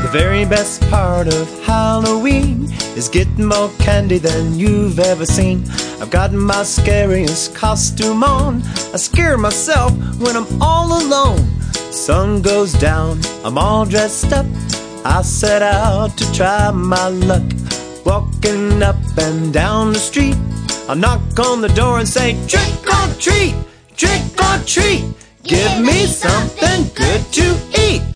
The very best part of Halloween is getting more candy than you've ever seen. I've got my scariest costume on. I scare myself when I'm all alone. Sun goes down, I'm all dressed up. I set out to try my luck. Walking up and down the street, I'll knock on the door and say, trick or treat, trick or treat. Give me something good to eat.